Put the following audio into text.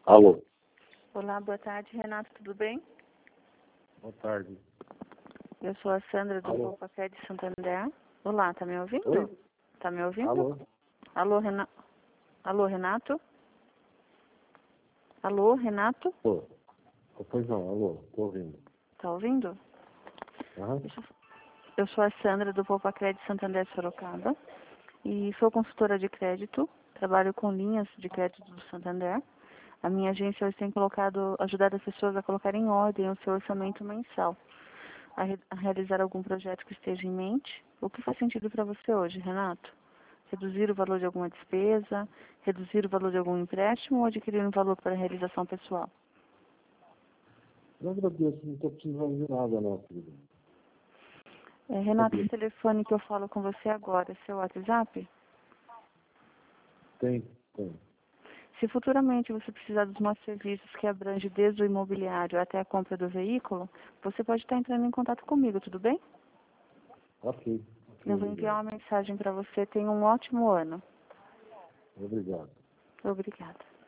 Alô. Olá, boa tarde, Renato, tudo bem? Boa tarde. Eu sou a Sandra do Alô. Popacé de Santander. Olá, tá me ouvindo? Oi? Tá me ouvindo? Alô. Alô, Alô, Renato? Alô, Renato? Ô. Pois não, alô. Tô ouvindo. Tá ouvindo? Aham. Eu sou a Sandra do Popacé de Santander Sorocaba e sou consultora de crédito. Trabalho com linhas de crédito do Santander. A minha agência hoje tem ajudado as pessoas a colocar em ordem o seu orçamento mensal, a realizar algum projeto que esteja em mente. O que faz sentido para você hoje, Renato? Reduzir o valor de alguma despesa, reduzir o valor de algum empréstimo ou adquirir um valor para realização pessoal? Eu agradeço, não estou precisando de nada, não, querido. Renato, esse telefone que eu falo com você agora é seu WhatsApp? Tem. Se futuramente você precisar dos nossos serviços que abrangem desde o imobiliário até a compra do veículo, você pode estar entrando em contato comigo, tudo bem? Ok. Eu vou enviar uma mensagem para você. Tenha um ótimo ano. Obrigado. Obrigada.